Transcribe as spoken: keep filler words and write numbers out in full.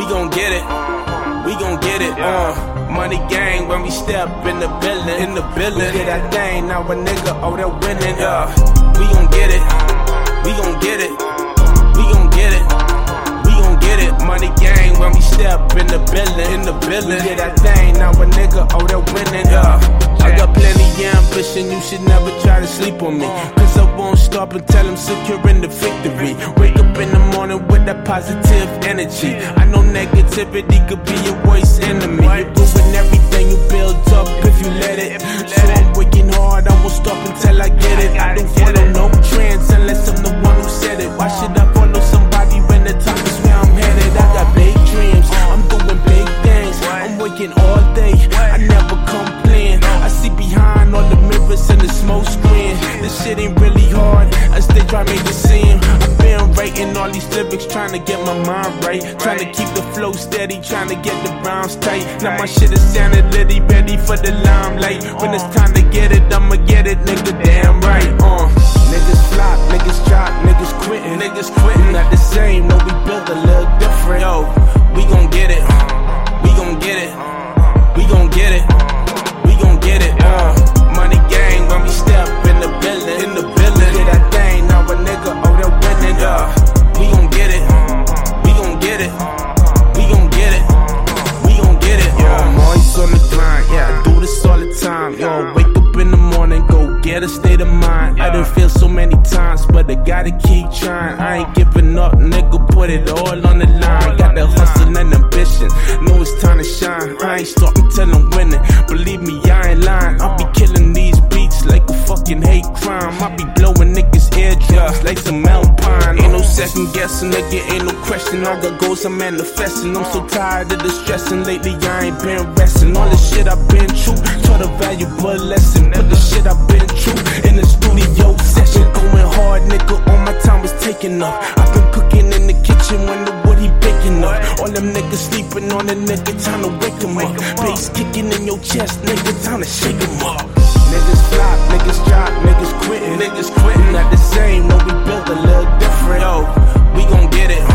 gon' get it. We gon' get it. Uh. Money gang when we step in the building. In the building. We get that thing, now a nigga, oh, they're winning. Uh. We gon' get it. We gon' get it. We gon' get it. We gon' get it. Money gang when we step in the building. In the building. We get that thing, now a nigga, oh, they're winning. Uh. I got plenty of ambition, you should never try to sleep on me. Cause I won't stop until I'm securing the victory. Wake up in the morning with that positive energy. I know negativity could be your worst enemy. You ruin everything you build up if you let it. So I'm working hard, I won't stop until I get it. I don't follow no trends unless I'm the one who said it. Why should I follow somebody when the top is where I'm headed? I got big dreams, I'm doing big things. I'm working all day, I never complain. I see behind all the mirrors and the smoke screen. This shit ain't really hard, I still try to make it seem. I've been writing all these lyrics, trying to get my mind right. Trying to keep the flow steady, trying to get the rhymes tight. Now my shit is sounding litty, ready for the limelight. When it's time to get it, I'ma get it, nigga, damn right. Uh. Niggas flop, niggas drop, niggas quitting. Niggas quitting, not the same, no, we built a little different. Yo, we gon' get it, we gon' get it, we gon' get it. Get it, uh, money gang when we step in the building, in the building. Get that thing, now a nigga, oh, they're winning, uh. We gon' get it, we gon' get it, we gon' get it, we gon' get it, yo. I'm always on the grind, yeah, I do this all the time, yo. Wake up in the morning, go get a state of mind. I done feel so many times, but I gotta keep trying. I ain't giving up, nigga, put it all on the line. Got the hustle and ambition, know it's time to shine. I ain't stopping till I'm winning, believe me, I ain't lying. I'll be killing these beats like a fucking hate crime. I'll be blowing niggas' eardrums like some Alpine. Ain't no second guessing, nigga, ain't no question. All the goals I'm manifesting. I'm so tired of the stressing. Lately I ain't been resting. All the shit I've been through, taught a valuable lesson. But the shit I've been through in the studio session, going hard, nigga, all my time was taking up. I've been cooking in the kitchen when the wood he baking up. All them niggas sleeping on the nigga, time to wake him up. Bass kicking in your chest, nigga, time to shake him up. Niggas flop, niggas drop, niggas quitting. Niggas quitting, not the same, no, we built a little different. Yo, we gon' get it,